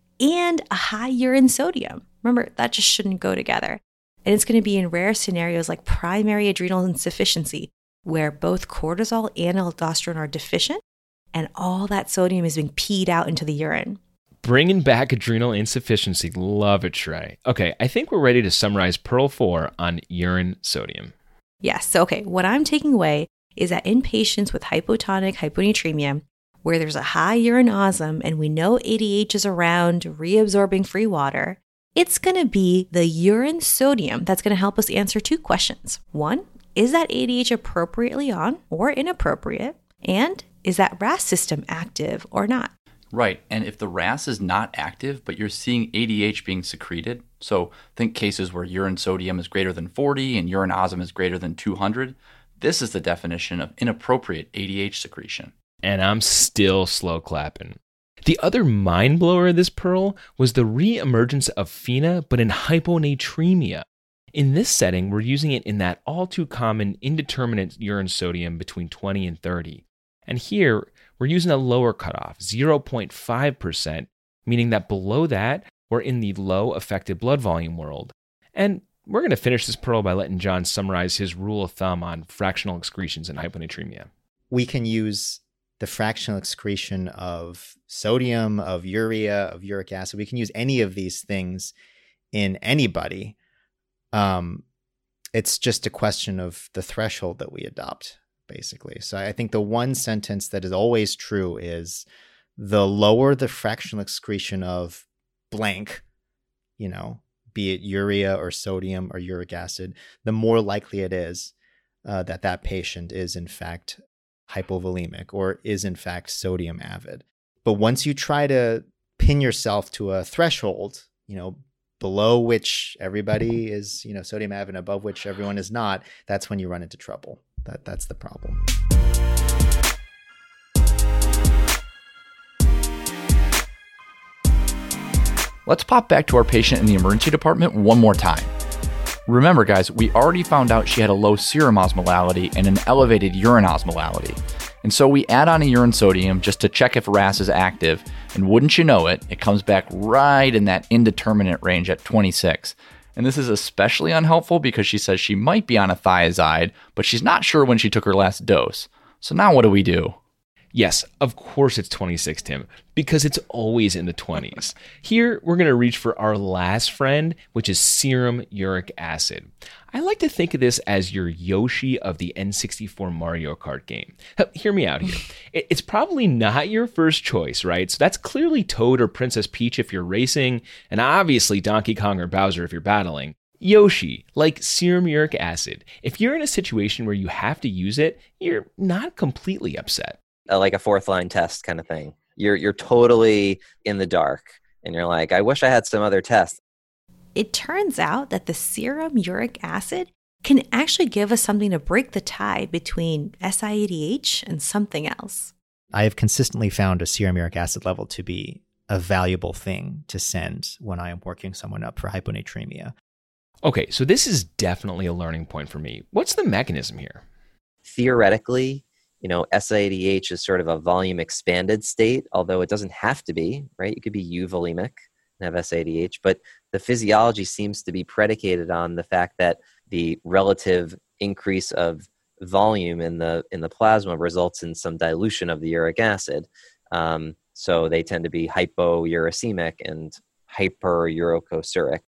and a high urine sodium. Remember, that just shouldn't go together. And it's going to be in rare scenarios like primary adrenal insufficiency, where both cortisol and aldosterone are deficient, and all that sodium is being peed out into the urine. Bringing back adrenal insufficiency. Love it, Trey. Okay, I think we're ready to summarize Pearl four on urine sodium. Yes, so okay, what I'm taking away is that in patients with hypotonic hyponatremia, where there's a high urine osm and we know A D H is around reabsorbing free water, it's going to be the urine sodium that's going to help us answer two questions. One, is that A D H appropriately on or inappropriate? And is that R A S system active or not? Right, and if the R A S is not active, but you're seeing A D H being secreted, so think cases where urine sodium is greater than forty and urine osm is greater than two hundred, this is the definition of inappropriate A D H secretion. And I'm still slow clapping. The other mind blower of this Pearl was the re-emergence of FeNA, but in hyponatremia. In this setting, we're using it in that all too common indeterminate urine sodium between twenty and thirty. And here, we're using a lower cutoff, zero point five percent, meaning that below that, we're in the low affected blood volume world. And we're going to finish this Pearl by letting John summarize his rule of thumb on fractional excretions in hyponatremia. We can use the fractional excretion of sodium, of urea, of uric acid. We can use any of these things in anybody. Um, it's just a question of the threshold that we adopt. basically. So I think the one sentence that is always true is the lower the fractional excretion of blank, you know, be it urea or sodium or uric acid, the more likely it is uh, that that patient is in fact hypovolemic or is in fact sodium avid. But once you try to pin yourself to a threshold, you know, below which everybody is, you know, sodium avid and above which everyone is not, that's when you run into trouble. That that's the problem. Let's pop back to our patient in the emergency department one more time. Remember, guys, we already found out she had a low serum osmolality and an elevated urine osmolality. And so we add on a urine sodium just to check if R A S is active, and wouldn't you know it, it comes back right in that indeterminate range at twenty-six. And this is especially unhelpful because she says she might be on a thiazide, but she's not sure when she took her last dose. So now what do we do? Yes, of course it's twenty-six, Tim, because it's always in the twenties. Here, we're going to reach for our last friend, which is serum uric acid. I like to think of this as your Yoshi of the N sixty-four Mario Kart game. Hear me out here. It's probably not your first choice, right? So that's clearly Toad or Princess Peach if you're racing, and obviously Donkey Kong or Bowser if you're battling. Yoshi, like serum uric acid, if you're in a situation where you have to use it, you're not completely upset. Uh, like a fourth line test kind of thing. You're you're totally in the dark, and you're like, I wish I had some other test. It turns out that the serum uric acid can actually give us something to break the tie between S I A D H and something else. I have consistently found a serum uric acid level to be a valuable thing to send when I am working someone up for hyponatremia. Okay, so this is definitely a learning point for me. What's the mechanism here? Theoretically, you know, S I A D H is sort of a volume expanded state, although it doesn't have to be, right? You could be euvolemic and have S I A D H, but the physiology seems to be predicated on the fact that the relative increase of volume in the in the plasma results in some dilution of the uric acid. Um, so they tend to be hypouricemic and hyperuricosuric.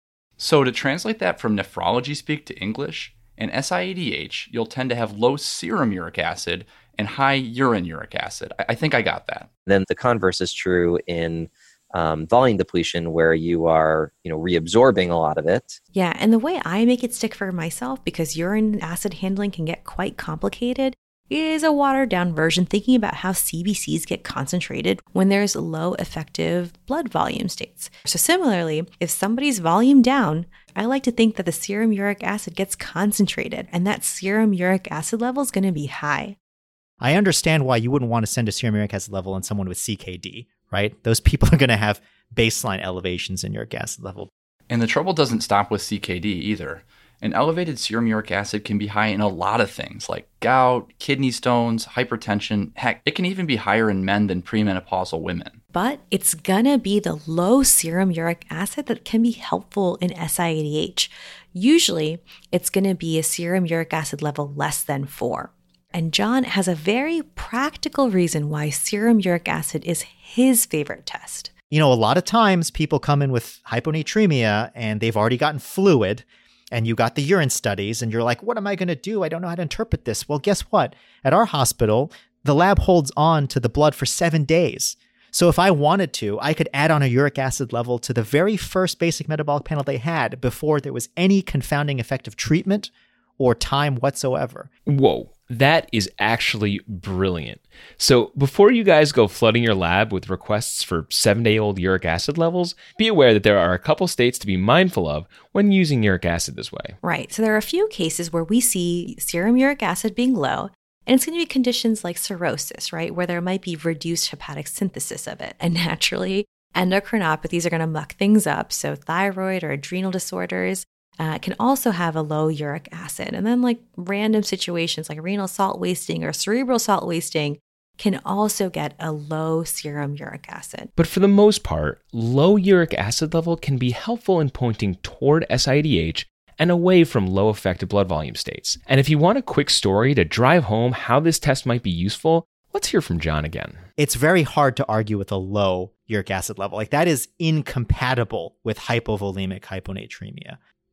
So to translate that from nephrology speak to English, in S I A D H, you'll tend to have low serum uric acid and high urine uric acid. I, I think I got that. Then the converse is true in um, volume depletion, where you are, you know, reabsorbing a lot of it. Yeah, and the way I make it stick for myself, because urine acid handling can get quite complicated, is a watered down version thinking about how C B Cs get concentrated when there's low effective blood volume states. So similarly, if somebody's volume down, I like to think that the serum uric acid gets concentrated, and that serum uric acid level is going to be high. I understand why you wouldn't want to send a serum uric acid level in someone with C K D, right? Those people are going to have baseline elevations in uric acid level. And the trouble doesn't stop with C K D either. An elevated serum uric acid can be high in a lot of things like gout, kidney stones, hypertension. Heck, it can even be higher in men than premenopausal women. But it's gonna be the low serum uric acid that can be helpful in S I A D H. Usually, it's gonna be a serum uric acid level less than four. And John has a very practical reason why serum uric acid is his favorite test. You know, a lot of times people come in with hyponatremia and they've already gotten fluid, and you got the urine studies, and you're like, what am I going to do? I don't know how to interpret this. Well, guess what? At our hospital, the lab holds on to the blood for seven days. So if I wanted to, I could add on a uric acid level to the very first basic metabolic panel they had before there was any confounding effect of treatment or time whatsoever. Whoa, that is actually brilliant. So before you guys go flooding your lab with requests for seven-day-old uric acid levels, be aware that there are a couple states to be mindful of when using uric acid this way. Right. So there are a few cases where we see serum uric acid being low, and it's going to be conditions like cirrhosis, right, where there might be reduced hepatic synthesis of it. And naturally, endocrinopathies are going to muck things up. So thyroid or adrenal disorders Uh, can also have a low uric acid. And then like random situations like renal salt wasting or cerebral salt wasting can also get a low serum uric acid. But for the most part, low uric acid level can be helpful in pointing toward S I A D H and away from low effective blood volume states. And if you want a quick story to drive home how this test might be useful, let's hear from John again. It's very hard to argue with a low uric acid level. Like that is incompatible with hypovolemic hyponatremia.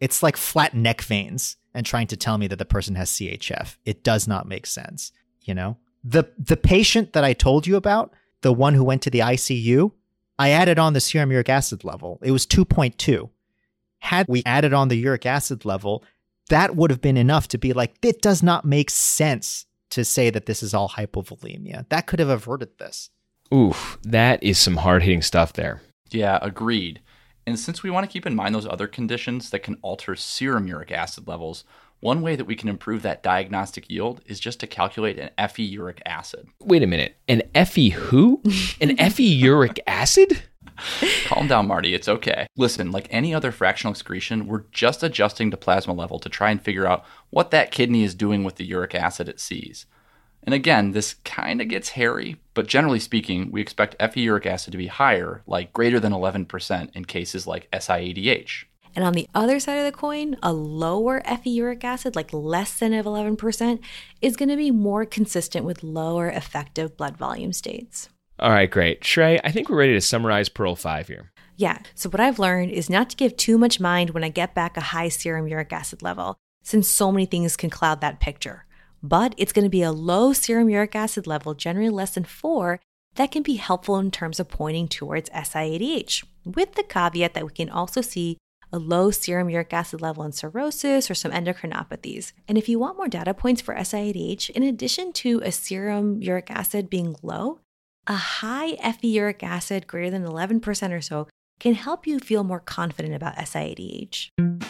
It's like flat neck veins and trying to tell me that the person has C H F. It does not make sense, you know? The the patient that I told you about, the one who went to the I C U, I added on the serum uric acid level. It was two point two. Had we added on the uric acid level, that would have been enough to be like, it does not make sense to say that this is all hypovolemia. That could have averted this. Oof, that is some hard-hitting stuff there. Yeah, agreed. And since we want to keep in mind those other conditions that can alter serum uric acid levels, one way that we can improve that diagnostic yield is just to calculate an F E uric acid. Wait a minute. An F E who? An F E uric acid? Calm down, Marty. It's okay. Listen, like any other fractional excretion, we're just adjusting the plasma level to try and figure out what that kidney is doing with the uric acid it sees. And again, this kind of gets hairy, but generally speaking, we expect F E uric acid to be higher, like greater than eleven percent in cases like S I A D H. And on the other side of the coin, a lower F E uric acid, like less than eleven percent, is going to be more consistent with lower effective blood volume states. All right, great. Shrey, I think we're ready to summarize Pearl five here. Yeah, so what I've learned is not to give too much mind when I get back a high serum uric acid level, since so many things can cloud that picture. But it's going to be a low serum uric acid level, generally less than four, that can be helpful in terms of pointing towards S I A D H, with the caveat that we can also see a low serum uric acid level in cirrhosis or some endocrinopathies. And if you want more data points for S I A D H, in addition to a serum uric acid being low, a high F E uric acid greater than eleven percent or so can help you feel more confident about S I A D H.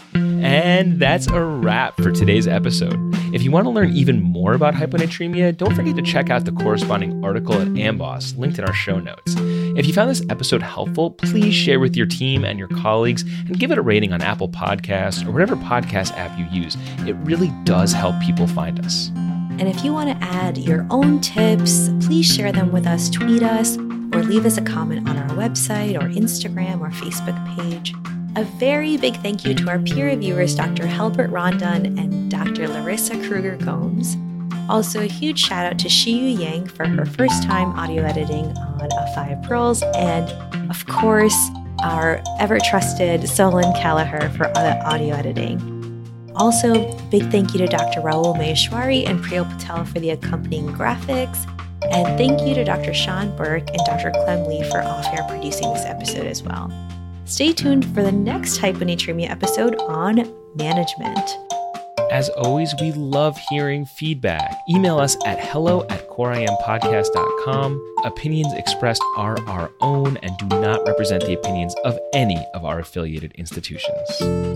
And that's a wrap for today's episode. If you want to learn even more about hyponatremia, don't forget to check out the corresponding article at AMBOSS, linked in our show notes. If you found this episode helpful, please share with your team and your colleagues and give it a rating on Apple Podcasts or whatever podcast app you use. It really does help people find us. And if you want to add your own tips, please share them with us, tweet us, or leave us a comment on our website or Instagram or Facebook page. A very big thank you to our peer reviewers, Doctor Helbert Rondon and Doctor Larissa Kruger-Gomes. Also, a huge shout out to Shiyu Yang for her first time audio editing on A Five Pearls, and of course, our ever-trusted Solon Kelleher for the audio editing. Also, big thank you to Doctor Rahul Maheshwari and Priyo Patel for the accompanying graphics. And thank you to Doctor Sean Burke and Doctor Clem Lee for off-air producing this episode as well. Stay tuned for the next hyponatremia episode on management. As always, we love hearing feedback. Email us at hello at coreimpodcast dot com. Opinions expressed are our own and do not represent the opinions of any of our affiliated institutions.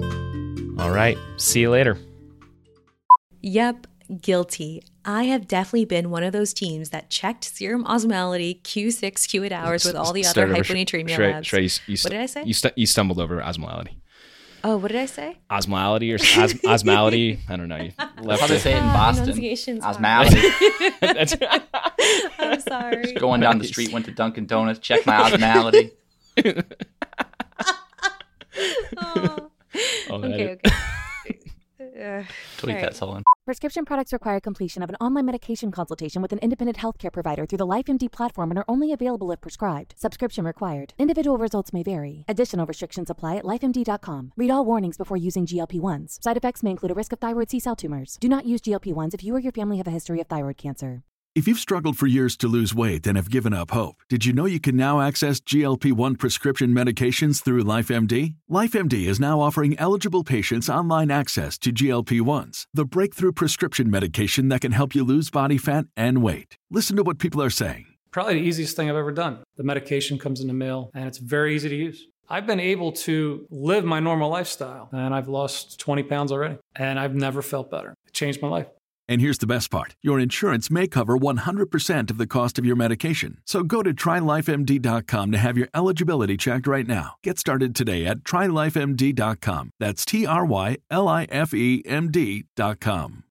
All right, see you later. Yep, guilty. I have definitely been one of those teams that checked serum osmolality Q six, Q eight hours with all the other hyponatremia Shrey, labs. Shrey, you, you, what did I say? You, stu- you stumbled over osmolality. Oh, what did I say? Osmolality or os- osmolality? I don't know. You left How they it. say it in Ah, Boston? enunciation's hard. Osmolality. That's I'm sorry. Just going down the street, went to Dunkin' Donuts, checked my osmolality. Oh. Oh, that Okay, is- okay. Uh, Tweet all that, right. Sullivan. Prescription products require completion of an online medication consultation with an independent healthcare provider through the LifeMD platform and are only available if prescribed. Subscription required. Individual results may vary. Additional restrictions apply at life M D dot com. Read all warnings before using G L P ones. Side effects may include a risk of thyroid C-cell tumors. Do not use G L P ones if you or your family have a history of thyroid cancer. If you've struggled for years to lose weight and have given up hope, did you know you can now access G L P one prescription medications through LifeMD? LifeMD is now offering eligible patients online access to G L P ones, the breakthrough prescription medication that can help you lose body fat and weight. Listen to what people are saying. Probably the easiest thing I've ever done. The medication comes in the mail, and it's very easy to use. I've been able to live my normal lifestyle, and I've lost twenty pounds already, and I've never felt better. It changed my life. And here's the best part. Your insurance may cover one hundred percent of the cost of your medication. So go to try life M D dot com to have your eligibility checked right now. Get started today at try life M D dot com. That's T R Y L I F E M D dot com.